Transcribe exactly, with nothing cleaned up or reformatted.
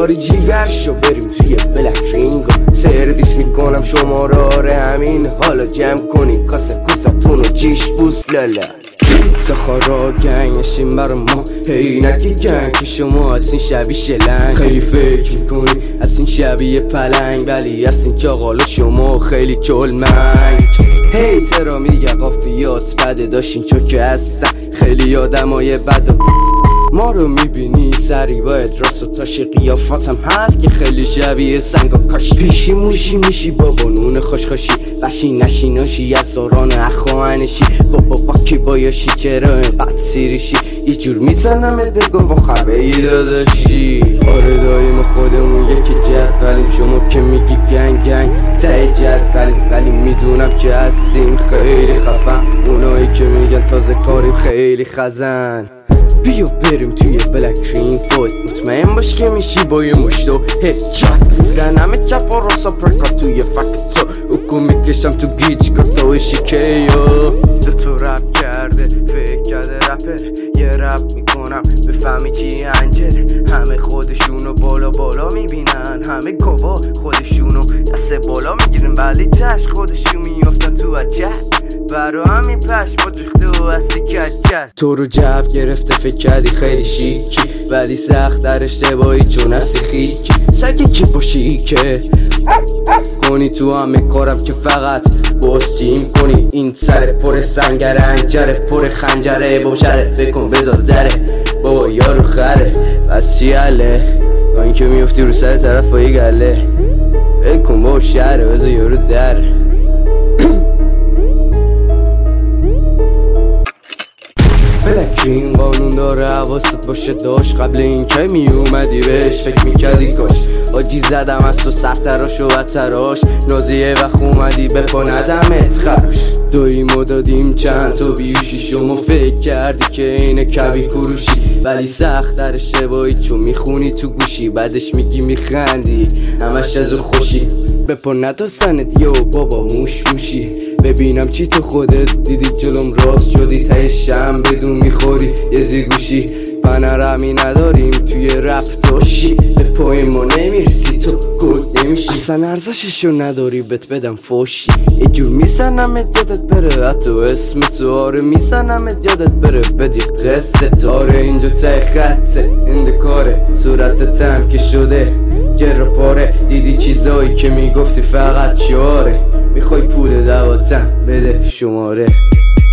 بیاری جیگرشو بریم توی بلک رینگو سرویس میکنم شما رو آره همین حالا جمع کنی کاسه کوستون و جیش بوس لالا سخارا گنگشیم برا ما هی نگی گنگ که شما از این شبیه شلنگ خیلی فکر میکنی از این شبیه پلنگ ولی از این چاقالا شما خیلی کلمنگ هی ترا میگه قافیات بده داشتین چوکه هستن خیلی آدمای بد و ما رو میبینی سری باید راست و تاش قیافتم هست که خیلی شبیه سنگ و کاش پیشی موشی میشی بابا نون خوشخوشی بشی نشی ناشی از دوران اخوانشی بابا باکی بایاشی چرا اینقدر سیریشی یه جور میزنمت بگو با خبه ای داداشی آره داییم خودمون یکی جدولیم شما که میگی گنگ گنگ ته جدولیم ولی میدونم که هستیم خیلی خفن اونایی که میگن تازه کاریم خیلی خزن بیا بریم توی بلک رین فود مطمئن باش که میشی با یه مشتو هدشات میزنم چپ و راسا پرکا توی فکتو اوکو میکشم تو گیج گتا و شکیو تو رپ کرده فکر کرده رپر یه رپ میکنم بفهمی چی انجل همه خودشونو بالا بالا میبینن همه گوا خودشونو دست بالا میگیرن ولی تش خودشون میافتن تو عجب برا همین پش با جخته و اصلی کج کرد تو رو جب گرفته فکر کردی خیلی شیکی ولی سخت در اشتباهی چون هستی خیکی سگی کی باشی که کنی تو همه کارم که فقط باستیم کنی این سر پر سنگره انجره پر خنجره بابا شره فکر کن بذار دره بابا یارو خره بس چی حله با این که میفتی رو سر طرف با یه گله فکر کن بابا شره بذار یارو دره بلک این قانون داره حواست باشه داشت قبل این که می اومدی بهش فکر میکردی کاش آجی زدم از تو سر تراش و تراش نازیه وقت اومدی بپا ندمت خروش دویمو دادیم چند تا بیوشی شما فکر کردی که اینه کبی کروشی ولی سخت در اشتباهی چون میخونی تو گوشی بعدش میگی میخندی همش از خوشی بپا نداستنت یو بابا موش موشی ببینم چی تو خودت دیدی جلوم راست شدی ته شم بدون میخوری یه زیگوشی پنرمی نداریم توی رپ داشی به پای ما نمیرسی تو گود نمیشی اصلا ارزششو نداری بهت بدم فوشی یه جور میزنمت یادت بره حتی اسم تو آره میزنمت یادت بره بدی قصت آره اینجا ته خطه اندکاره صورتت هم که شده جر پاره دیدی چیزایی که میگفتی فقط چاره میخوای پول دواتم بده شماره